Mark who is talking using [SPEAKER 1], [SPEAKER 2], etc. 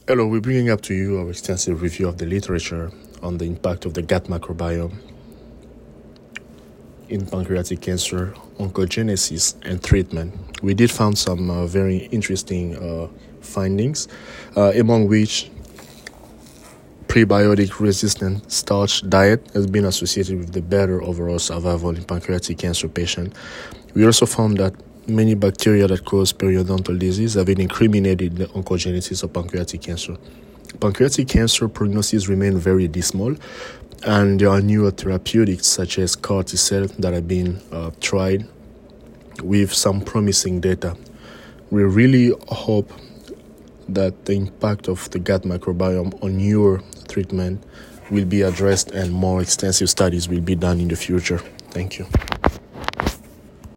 [SPEAKER 1] Hello, we're bringing up to you our extensive review of the literature on the impact of the gut microbiome in pancreatic cancer, oncogenesis, and treatment. We did find some very interesting findings, among which prebiotic-resistant starch diet has been associated with the better overall survival in pancreatic cancer patients. We also found that many bacteria that cause periodontal disease have been incriminated in the oncogenesis of pancreatic cancer. Pancreatic cancer prognosis remain very dismal, and there are newer therapeutics such as CAR T-cell that have been tried with some promising data. We really hope that the impact of the gut microbiome on your treatment will be addressed and more extensive studies will be done in the future. Thank you.